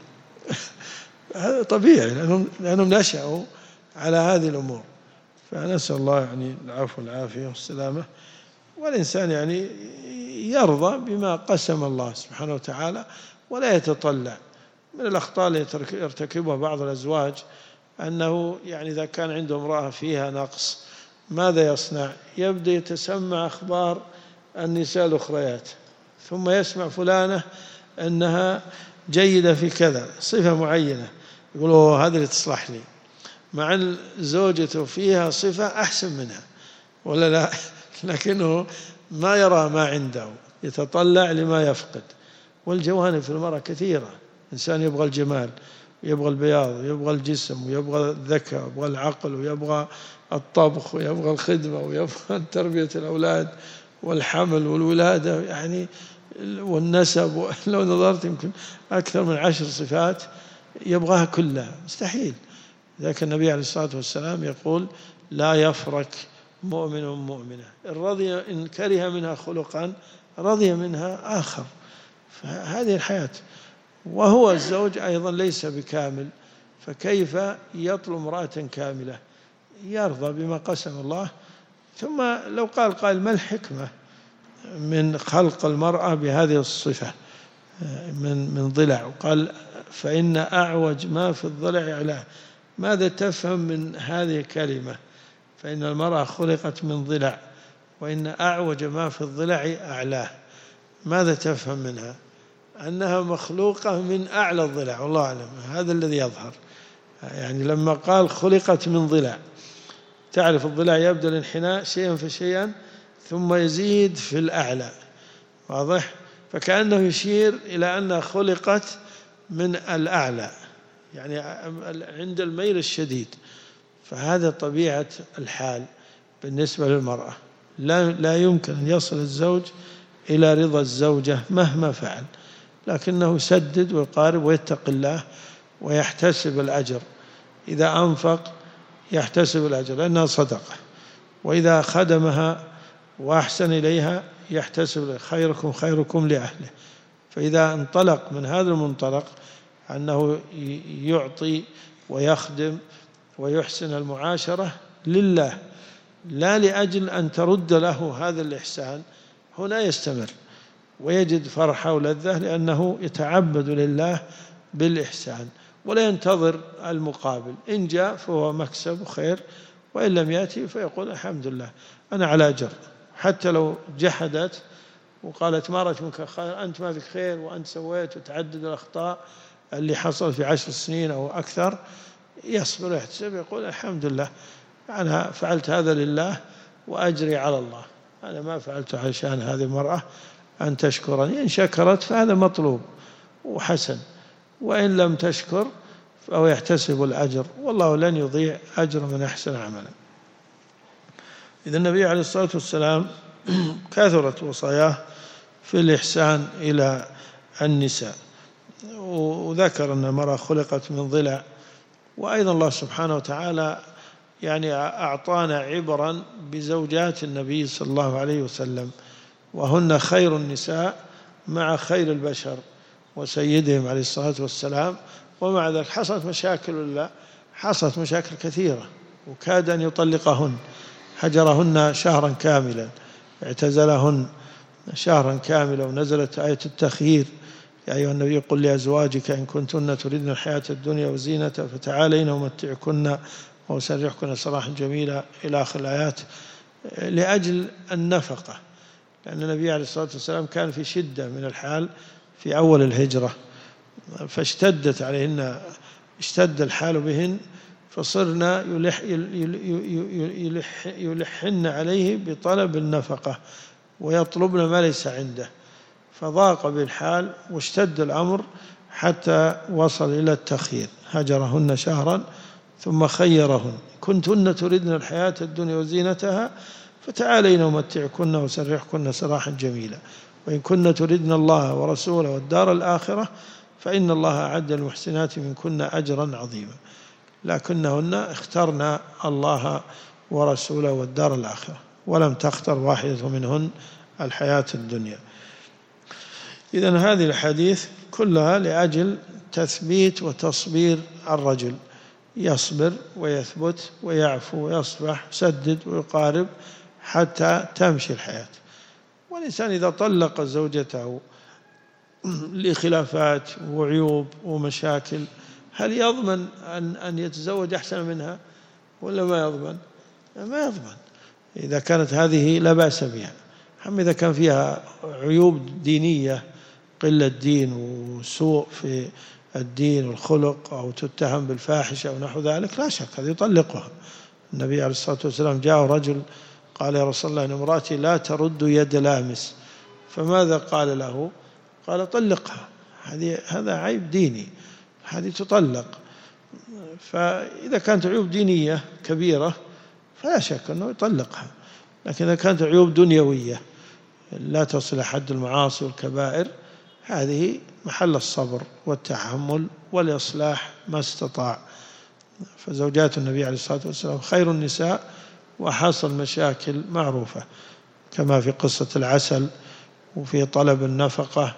هذا طبيعي، لأنهم نشأوا على هذه الأمور. فنسأل الله يعني العفو والعافية والسلامة. والإنسان يعني يرضى بما قسم الله سبحانه وتعالى، ولا يتطلع. من الأخطاء التي يرتكبها بعض الأزواج أنه يعني إذا كان عنده امرأة فيها نقص ماذا يصنع؟ يبدأ يتسمع أخبار النساء الأخريات، ثم يسمع فلانة أنها جيدة في كذا صفة معينة، يقولوا هذه اللي تصلح لي، مع أن زوجته فيها صفة أحسن منها ولا لا، لكنه ما يرى ما عنده، يتطلع لما يفقد. والجوانب في المرأة كثيرة، إنسان يبغى الجمال، ويبغى البياض، ويبغى الجسم، ويبغى الذكاء، ويبغى العقل، ويبغى الطبخ، ويبغى الخدمة، ويبغى تربية الأولاد والحمل والولادة يعني والنسب. لو نظرت يمكن أكثر من 10 صفات يبغاها كلها، مستحيل. لكن النبي عليه الصلاة والسلام يقول لا يفرق مؤمن مؤمنة، إن كره منها خلقا رضي منها آخر. فهذه الحياة. وهو الزوج أيضا ليس بكامل، فكيف يطلب امرأة كاملة؟ يرضى بما قسم الله. ثم لو قال قائل ما الحكمة من خلق المرأة بهذه الصفة من ضلع؟ وقال فإن أعوج ما في الضلع أعلاه. ماذا تفهم من هذه الكلمة؟ فإن المرأة خلقت من ضلع، وإن أعوج ما في الضلع أعلاه. ماذا تفهم منها؟ أنها مخلوقة من أعلى الضلع، والله أعلم، هذا الذي يظهر. يعني لما قال خلقت من ضلع، تعرف الضلع يبدأ الانحناء شيئا فشيئا ثم يزيد في الأعلى، واضح؟ فكأنه يشير إلى أنها خلقت من الأعلى، يعني عند الميل الشديد. فهذا طبيعة الحال بالنسبة للمرأة. لا يمكن أن يصل الزوج إلى رضا الزوجة مهما فعل، لكنه يسدد ويقارب ويتقي الله ويحتسب الأجر. إذا أنفق يحتسب الأجر لأنها صدقة، وإذا خدمها وأحسن إليها يحتسب خيركم خيركم لأهله. فإذا انطلق من هذا المنطلق أنه يعطي ويخدم ويحسن المعاشرة لله لا لأجل أن ترد له هذا الإحسان، هنا يستمر ويجد فرحة ولذة، لأنه يتعبد لله بالإحسان ولا ينتظر المقابل. إن جاء فهو مكسب وخير، وإن لم يأتي فيقول الحمد لله أنا على أجر. حتى لو جحدت وقالت ما رأيت منك خير، أنت ما فيك خير، وأنت سويت، وتعدد الأخطاء اللي حصل في 10 سنين أو أكثر، يصبر ويحتسب، يقول الحمد لله أنا فعلت هذا لله وأجري على الله. أنا ما فعلت عشان هذه المرأة أن تشكرني، إن شكرت فهذا مطلوب وحسن، وإن لم تشكر فهو يحتسب الأجر، والله لن يضيع أجر من أحسن عملا. إذا النبي عليه الصلاة والسلام كثرت وصاياه في الإحسان إلى النساء، وذكر أن المرأة خلقت من ضلع. وأيضا الله سبحانه وتعالى يعني أعطانا عبرا بزوجات النبي صلى الله عليه وسلم، وهن خير النساء مع خير البشر وسيدهم عليه الصلاة والسلام. ومع ذلك حصلت مشاكل ولا حصلت مشاكل كثيرة، وكاد أن يطلقهن، حجرهن شهرا كاملا، اعتزلهن شهرا كاملا، ونزلت آية التخيير: يا أيها النبي قل لأزواجك إن كنتن تردن الحياة الدنيا وزينتها فتعالين أمتعكن وأسرحكن سراحا جميلا إلى آخر الآيات، لأجل النفقة، لأن النبي عليه الصلاة والسلام كان في شدة من الحال في أول الهجرة، فاشتدت عليهن، اشتد الحال بهن، فصرنا يلحن عليه بطلب النفقة ويطلبن ما ليس عنده، فضاق بالحال واشتد الأمر حتى وصل إلى التخيير: هجرهن شهرا ثم خيرهن: كنتن تردن الحياة الدنيا وزينتها فتعالين أمتعكن وأسرحكن سراحا جميلا، وإن كن تردن الله ورسوله والدار الآخرة فإن الله أعد للمحسنات منكن أجرا عظيما. لكنهن اخترن الله ورسوله والدار الآخرة، ولم تختر واحدة منهن الحياة الدنيا. إذن هذه الحديث كلها لأجل تثبيت وتصبير الرجل، يصبر ويثبت ويعفو ويصفح، يسدد ويقارب حتى تمشي الحياة. والإنسان إذا طلق زوجته لخلافات وعيوب ومشاكل، هل يضمن أن يتزوج أحسن منها ولا ما يضمن؟ ما يضمن. إذا كانت هذه لا بأس بها، أما إذا كان فيها عيوب دينية، قلة دين وسوء في الدين والخلق، أو تتهم بالفاحشة أو نحو ذلك، لا شك هذا يطلقها. النبي عليه الصلاة والسلام جاء رجل قال: يا رسول الله إن امرأتي لا ترد يد لامس، فماذا قال له؟ قال: طلقها، هذا عيب ديني، هذه تطلق. فإذا كانت عيوب دينية كبيرة فلا شك أنه يطلقها، لكن إذا كانت عيوب دنيوية لا تصل حد المعاصي والكبائر، هذه محل الصبر والتحمل والإصلاح ما استطاع. فزوجات النبي عليه الصلاة والسلام خير النساء، وحصل مشاكل معروفة كما في قصة العسل وفي طلب النفقة،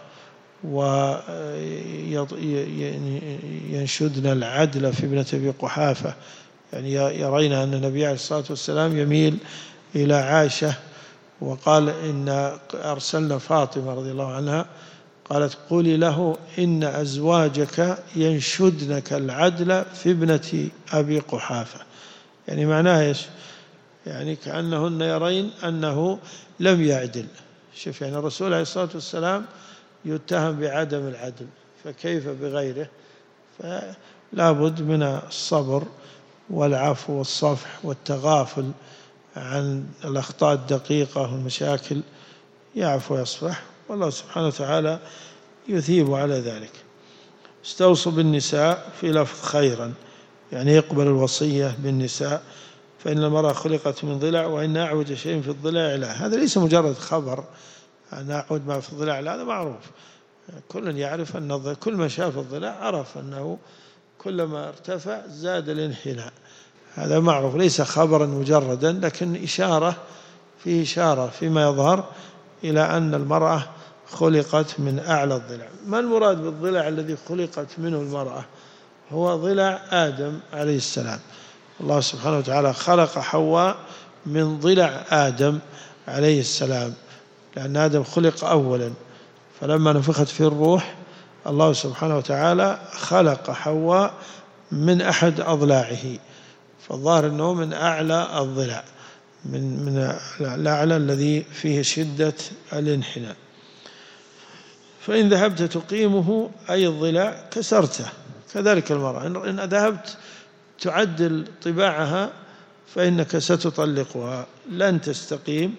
وينشدن العدل في ابنة أبي قحافة، يعني يرين أن النبي عليه الصلاة والسلام يميل إلى عائشة، وقال إن أرسلنا فاطمة رضي الله عنها قالت: قولي له إن أزواجك ينشدنك العدل في ابنة أبي قحافة. يعني معناه إيش؟ يعني كأنهن يرين أنه لم يعدل. شوف، يعني الرسول عليه الصلاة والسلام يتهم بعدم العدل، فكيف بغيره؟ فلا بد من الصبر والعفو والصفح والتغافل عن الأخطاء الدقيقة والمشاكل، يعفو ويصفح، والله سبحانه وتعالى يثيب على ذلك. استوصوا بالنساء في لفظ خيرا، يعني يقبل الوصية بالنساء، فإن المرأة خلقت من ضلع وإن أعوج شيء في الضلع لا. هذا ليس مجرد خبر أن أعود ما في الضلع، لا، هذا معروف، كل يعرف أن كل ما شاف الضلع عرف أنه كلما ارتفع زاد الانحناء، هذا معروف، ليس خبرا مجردا، لكن إشارة فيما يظهر إلى أن المرأة خلقت من أعلى الضلع. ما المراد بالضلع الذي خلقت منه المرأة؟ هو ضلع آدم عليه السلام. الله سبحانه وتعالى خلق حواء من ضلع آدم عليه السلام، لأن آدم خلق أولا، فلما نفخت في الروح الله سبحانه وتعالى خلق حواء من أحد أضلاعه، فالظاهر أنه من أعلى الضلع، من الأعلى الذي فيه شدة الانحناء. فإن ذهبت تقيمه أي الضلع كسرته. كذلك المرأة إن ذهبت تعدل طباعها فإنك ستطلقها، لن تستقيم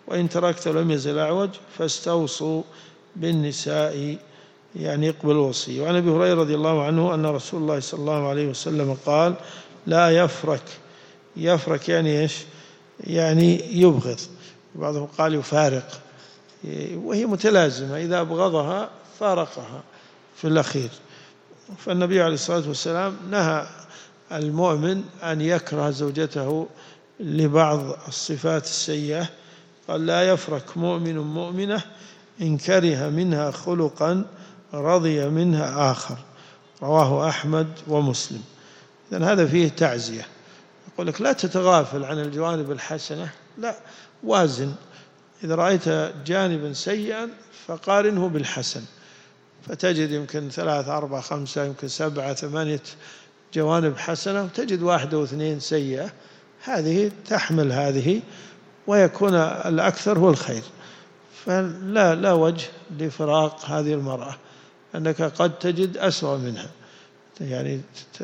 وإن تركت لم يزل أعوج فاستوصوا بالنساء، يعني يقبل الوصية. وعن أبي هريرة رضي الله عنه أن رسول الله صلى الله عليه وسلم قال: لا يفرك. يفرك يعني إيش؟ يعني يبغض. بعضهم قال يفارق، وهي متلازمة، إذا أبغضها فارقها في الأخير. فالنبي عليه الصلاة والسلام نهى المؤمن أن يكره زوجته لبعض الصفات السيئة، قال: لا يفرك مؤمن مؤمنة إن كره منها خلقا رضي منها آخر، رواه أحمد ومسلم. إذن هذا فيه تعزية. يقول لك لا تتغافل عن الجوانب الحسنة، لا، وازن. إذا رأيت جانبا سيئا فقارنه بالحسن، فتجد يمكن 3 4 5 يمكن 7 8 جوانب حسنة، وتجد 1 أو 2 سيئة. هذه تحمل هذه، ويكون الأكثر هو الخير. فلا وجه لفراق هذه المرأة، أنك قد تجد أسوأ منها، يعني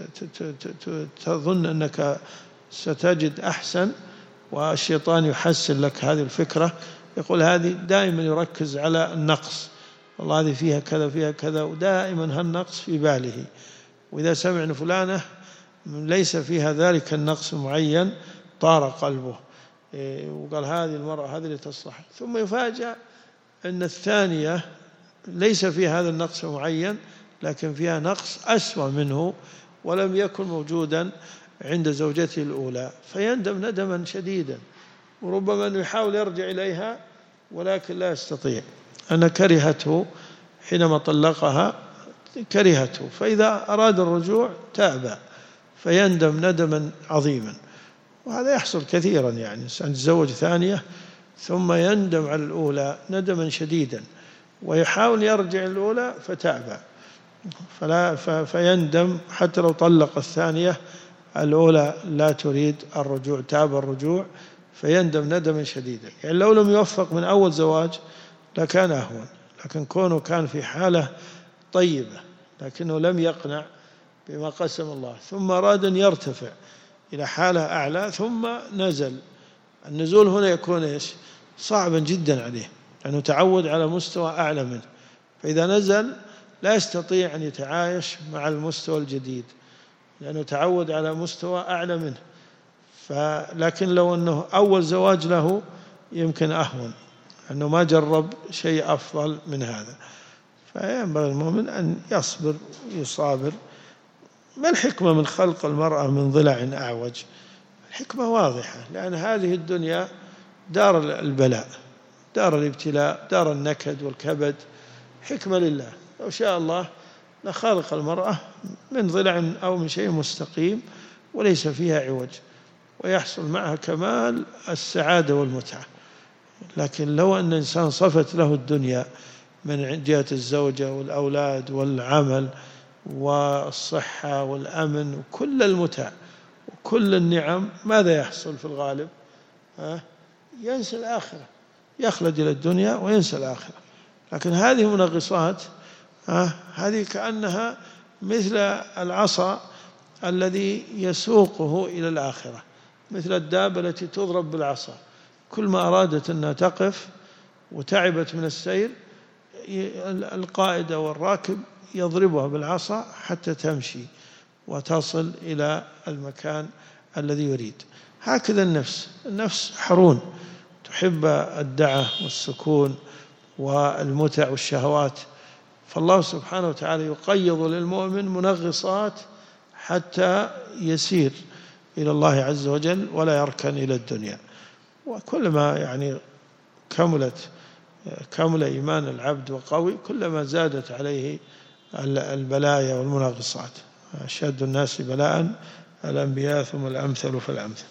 تظن أنك ستجد أحسن، والشيطان يحسن لك هذه الفكرة، يقول هذه دائما يركز على النقص، والله هذه فيها كذا فيها كذا، ودائما هالنقص في باله. وإذا سمع أن فلانة ليس فيها ذلك النقص المعين طار قلبه، وقال هذه المرأة هذه اللي تصلح. ثم يفاجأ أن الثانية ليس فيها هذا النقص المعين، لكن فيها نقص أسوأ منه ولم يكن موجودا عند زوجته الأولى، فيندم ندما شديدا، وربما أنه يحاول يرجع إليها ولكن لا يستطيع، أن كرهته حينما طلقها، كرهته، فإذا أراد الرجوع تأبى فيندم ندما عظيما. وهذا يحصل كثيرا، يعني إنسان يتزوج ثانية ثم يندم على الأولى ندما شديدا، ويحاول يرجع الأولى فتأبى، فيندم حتى لو طلق الثانية الأولى لا تريد الرجوع، تاب الرجوع، فيندم ندما شديدا. يعني لو لم يوفق من أول زواج لكان أهون، لكن كونه كان في حالة طيبة لكنه لم يقنع بما قسم الله، ثم أراد أن يرتفع إلى حالة أعلى ثم نزل. النزول هنا يكون إيش؟ صعبا جدا عليه، لأنه تعود على مستوى أعلى منه، فإذا نزل لا يستطيع أن يتعايش مع المستوى الجديد، لأنه تعود على مستوى أعلى منه. لكن لو أنه أول زواج له يمكن أهون، أنه ما جرب شيء أفضل من هذا. فينبغي المؤمن أن يصبر ويصابر. ما الحكمة من خلق المرأة من ضلع أعوج؟ الحكمة واضحة، لأن هذه الدنيا دار البلاء، دار الابتلاء، دار النكد والكبد. حكمة لله، لو شاء الله لخلق المرأة من ضلع أو من شيء مستقيم وليس فيها عوج، ويحصل معها كمال السعادة والمتعة. لكن لو أن الإنسان صفت له الدنيا من جهة الزوجة والأولاد والعمل والصحة والأمن وكل المتع وكل النعم، ماذا يحصل في الغالب؟ ينسى الآخرة، يخلد إلى الدنيا وينسى الآخرة. لكن هذه منغصات، هذه كأنها مثل العصا الذي يسوقه إلى الآخرة، مثل الدابة التي تضرب بالعصا، كل ما أرادت أنها تقف وتعبت من السير القائد والراكب يضربها بالعصا حتى تمشي وتصل إلى المكان الذي يريد. هكذا النفس حرون، تحب الدعة والسكون والمتع والشهوات، فالله سبحانه وتعالى يقيض للمؤمن منغصات حتى يسير إلى الله عز وجل ولا يركن إلى الدنيا. وكلما يعني كمل إيمان العبد وقوي، كلما زادت عليه البلايا والمنغصات. أشد الناس بلاء الأنبياء ثم الأمثل فالأمثل.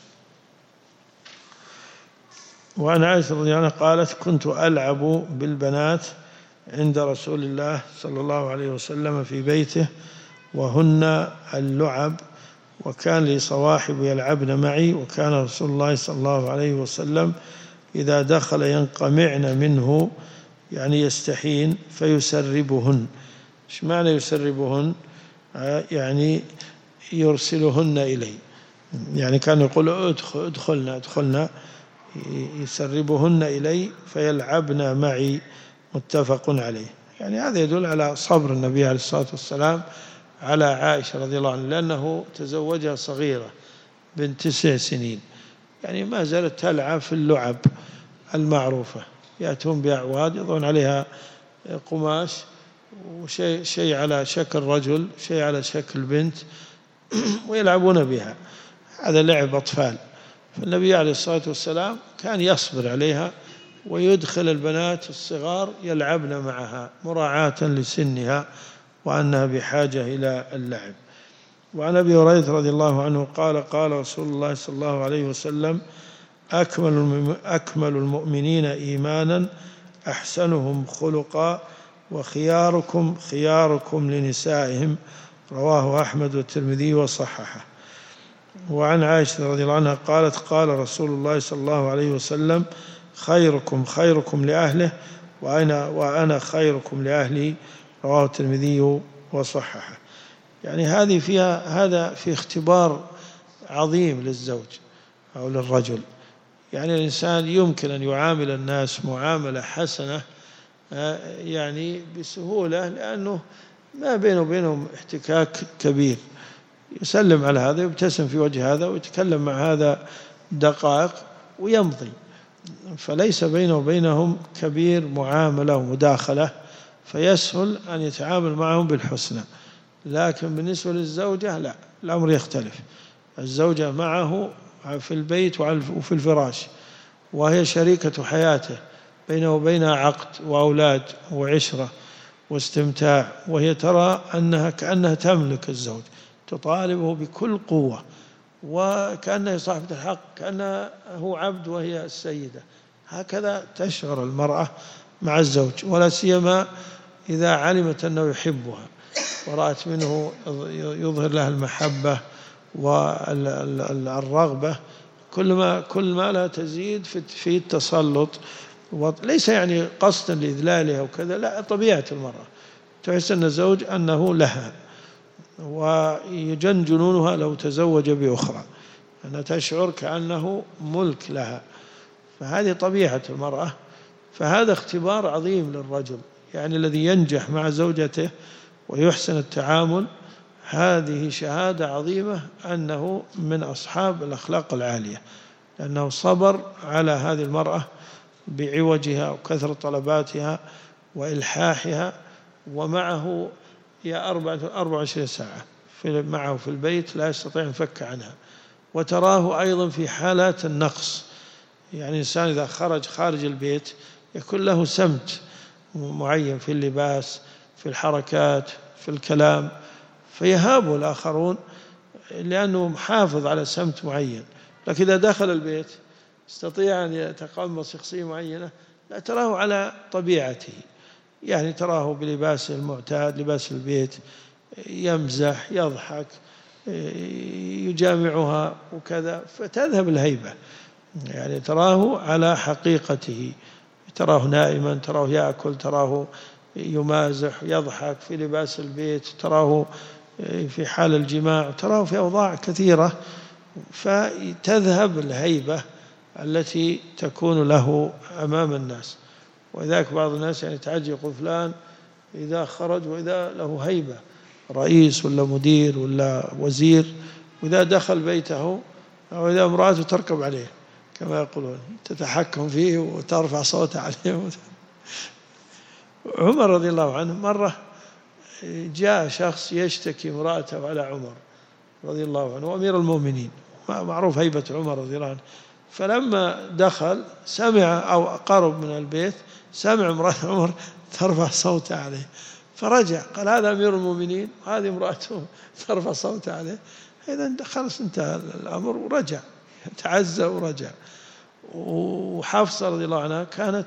وعن عائشة رضي الله عنها قالت: كنت ألعب بالبنات عند رسول الله صلى الله عليه وسلم في بيته وهن اللعب، وكان لي صواحب يلعبن معي، وكان رسول الله صلى الله عليه وسلم إذا دخل ينقمعن منه، يعني يستحين، فيسربهن. إيش معنى يسربهن؟ يعني يرسلهن إلي، يعني كان يقول ادخلنا يسربهن إلي فيلعبن معي، متفق عليه. يعني هذا يدل على صبر النبي عليه الصلاة والسلام على عائشة رضي الله عنها، لأنه تزوجها صغيرة بنت 9 سنين، يعني ما زالت تلعب في اللعب المعروفة، يأتون بأعواد يضعون عليها قماش وشيء على شكل رجل، شيء على شكل بنت، ويلعبون بها. هذا لعب أطفال. فالنبي عليه الصلاة والسلام كان يصبر عليها ويدخل البنات الصغار يلعبن معها مراعاة لسنها وأنها بحاجة إلى اللعب. وعن أبي هريرة رضي الله عنه قال قال رسول الله صلى الله عليه وسلم: أكمل المؤمنين إيمانا أحسنهم خلقا وخياركم خياركم لنسائهم، رواه أحمد والترمذي وصححه. وعن عائشة رضي الله عنها قالت: قال رسول الله صلى الله عليه وسلم: خيركم خيركم لأهله وأنا خيركم لأهلي، رواه الترمذي وصححه. يعني هذا في اختبار عظيم للزوج أو للرجل. يعني الإنسان يمكن أن يعامل الناس معاملة حسنة يعني بسهولة، لأنه ما بينه وبينهم احتكاك كبير، يسلم على هذا ويبتسم في وجه هذا ويتكلم مع هذا دقائق ويمضي، فليس بينه وبينهم كبير معاملة ومداخلة، فيسهل أن يتعامل معهم بالحسنى. لكن بالنسبة للزوجة لا، الأمر يختلف. الزوجة معه في البيت وفي الفراش، وهي شريكة حياته، بينه وبينها عقد وأولاد وعشرة واستمتاع، وهي ترى أنها كأنها تملك الزوج، تطالبه بكل قوة، وكأنها صاحبة الحق، كأنه هو عبد وهي السيدة. هكذا تشعر المرأة مع الزوج، ولا سيما إذا علمت أنه يحبها ورأت منه يظهر لها المحبة والرغبة، كل ما لا تزيد في التسلط، وليس يعني قصدا لإذلالها وكذا، لا، طبيعة المرأة تحس أن الزوج أنه لها، ويجن جنونها لو تزوج بأخرى، أنها تشعر كأنه ملك لها، فهذه طبيعة المرأة. فهذا اختبار عظيم للرجل، يعني الذي ينجح مع زوجته ويحسن التعامل، هذه شهادة عظيمة أنه من أصحاب الأخلاق العالية، لأنه صبر على هذه المرأة بعوجها وكثرة طلباتها وإلحاحها، ومعه 24 ساعة معه في البيت، لا يستطيع أن يفك عنها. وتراه أيضا في حالات النقص، يعني الإنسان إذا خارج البيت يكون له سمت معين في اللباس، في الحركات، في الكلام، فيهابه الآخرون لأنه محافظ على سمت معين. لكن إذا دخل البيت يستطيع أن يتقمص شخصية معينة، لا، تراه على طبيعته، يعني تراه بلباسه المعتاد، لباس البيت، يمزح، يضحك، يجامعها وكذا، فتذهب الهيبة. يعني تراه على حقيقته، تراه نائما، تراه يأكل، تراه يمازح، يضحك في لباس البيت، تراه في حال الجماع، تراه في أوضاع كثيرة، فتذهب الهيبة التي تكون له أمام الناس. وذاك بعض الناس يعني تعجب، يقول فلان إذا خرج وإذا له هيبة، رئيس ولا مدير ولا وزير، وإذا دخل بيته أو إذا امرأته تركب عليه كما يقولون، تتحكم فيه وترفع صوتها عليه. عمر رضي الله عنه مرة جاء شخص يشتكي امرأته على عمر رضي الله عنه وأمير المؤمنين، معروف هيبة عمر رضي الله عنه، فلما دخل سمع أو قرب من البيت سمع امرأة عمر ترفع صوتها عليه، فرجع قال: هذا أمير المؤمنين وهذه امرأته ترفع صوتها عليه. إذن خلص انتهى الأمر، ورجع تعزى ورجع. وحفصة رضي الله عنها كانت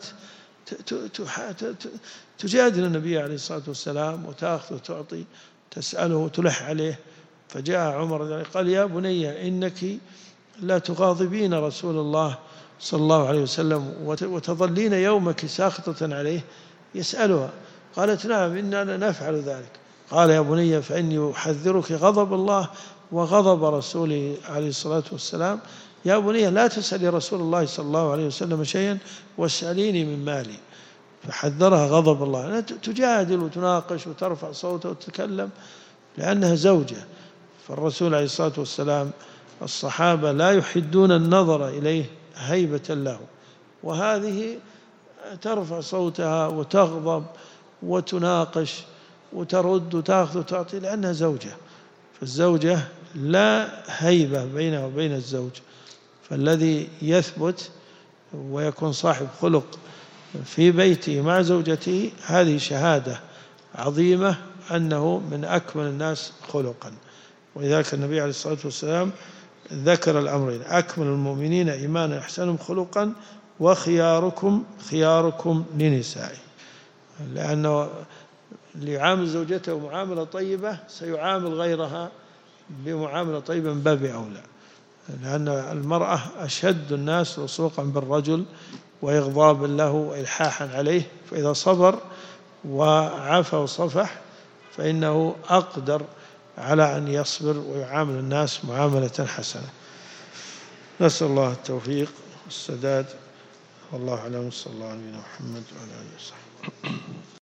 تجادل النبي عليه الصلاة والسلام وتأخذ وتعطي، تسأله وتلح عليه. فجاء عمر قال: يا بني إنك لا تغاضبين رسول الله صلى الله عليه وسلم وتظلين يومك ساخطة عليه. يسألها، قالت: نعم إننا نفعل ذلك. قال: يا بني فإني أحذرك غضب الله وغضب رسوله عليه الصلاة والسلام يا بني لا تسألي رسول الله صلى الله عليه وسلم شيئا واسأليني من مالي. فحذرها غضب الله، تجادل وتناقش وترفع صوتها وتتكلم لأنها زوجة. فالرسول عليه الصلاة والسلام الصحابة لا يحدون النظر إليه هيبة له، وهذه ترفع صوتها وتغضب وتناقش وترد وتأخذ وتعطي لأنها زوجة. فالزوجة لا هيبة بينها وبين الزوج. فالذي يثبت ويكون صاحب خلق في بيته مع زوجته هذه شهادة عظيمة أنه من أكمل الناس خلقا. ولذلك النبي عليه الصلاة والسلام ذكر الأمرين: أكمل المؤمنين إيمانا أحسنهم خلقا وخياركم خياركم لنسائه. لأنه ليعامل زوجته معاملة طيبة سيعامل غيرها بمعاملة طيبة من باب أولى، لأن المرأة أشد الناس لصوقا بالرجل وإغضابا له وإلحاحا عليه، فإذا صبر وعفى وصفح فإنه أقدر على أن يصبر ويعامل الناس معاملة حسنة. نسأل الله التوفيق والسداد، والله أعلم. صلى الله عليه محمد وعلى آله وصحبه.